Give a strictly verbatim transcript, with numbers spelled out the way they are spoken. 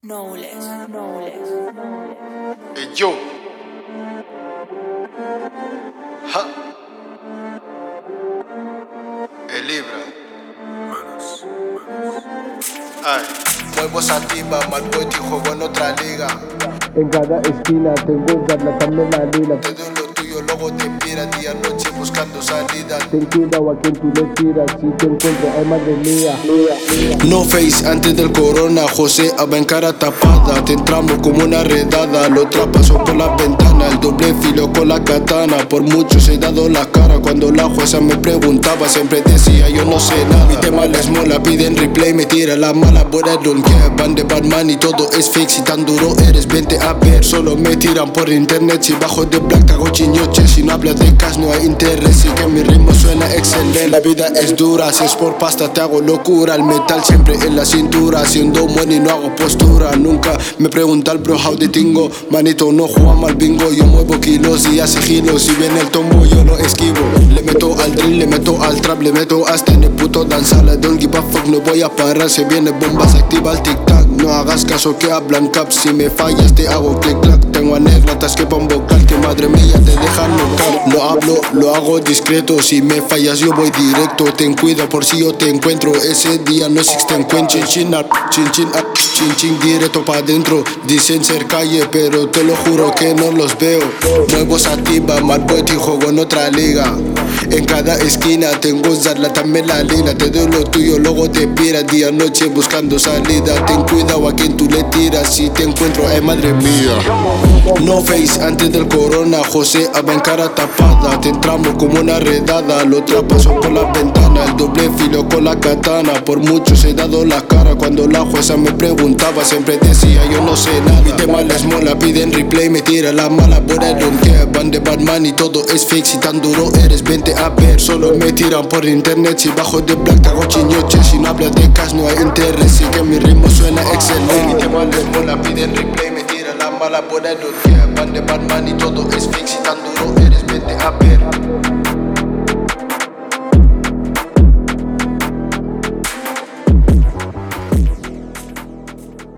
Knowles, Knowles, Hey yo. Ja. El Libra. Ay. Muevo sativa, mal boy y juego en otra liga. En cada esquina tengo ganas también la lila. Te doy lo tuyo, luego te pira día noche buscando salida. Ten cuidado a quien tú le tiras, si te encuentro, ay madre mía. No face antes del corona, José Aba en cara tapada. Te entramos como una redada, lo trapaso por la ventana. El doble filo con la katana, por muchos he dado la cara. Cuando la jueza me preguntaba, siempre decía yo no sé nada. Mi tema les mola, piden replay, me tira la mala. But I don't care, van de Batman y todo es fake. Si tan duro eres, vente a ver. Solo me tiran por internet, si bajo de black hago chiñoche. Si no hablas de cash no hay interés, y que mi ritmo suena excelente. La vida es dura, si es por pasta te hago locura. El metal siempre en la cintura, haciendo money no hago postura. Nunca me pregunta el bro how de tingo. Manito no juega mal bingo, yo muevo kilos y hace giros. Si viene el tombo yo lo esquivo. Le meto al drill, le meto al trap, le meto hasta en el puto danzala. Don't give a fuck, no voy a parar. Se viene bomba, se activa el tic tac. No hagas caso que hablan caps, si me fallas te hago click clack. Tengo anécdotas que pon vocal, que madre mía te dejan local. No hablo, lo hago discreto, si me fallas yo voy directo. Ten cuidado por si yo te encuentro, ese día no existen cuentos. Chin chin up, chin chin up, chin chin directo pa' dentro. Dicen ser calle, pero te lo juro que no los veo. Muevo sativa, mal boy y juego en otra liga. En cada esquina tengo zarla, también la lila. Te doy lo tuyo, luego te pira día noche buscando salida. Ten cuidado a quien tú le tiras, si te encuentro, ay madre mía. No face antes del corona, José Aba en cara tapada. Te entramos como una redada, lo trapaso por la ventana. El doble filo con la katana, por muchos he dado la cara. Cuando la jueza me preguntaba, siempre decía yo no sé nada. Mi tema les mola, piden replay, me tira la mala. But I don't care, van de Batman y todo es fake. Si tan duro eres, vente a ver. Solo me tiran por internet, si bajo de black hago chiñoche. Si no hablas de cash no hay interés, y que mi ritmo suena excelente. Mi tema les mola, piden replay, me tira la mala. But I don't care, van de Batman y todo es fake. Si tan duro eres, vente a ver.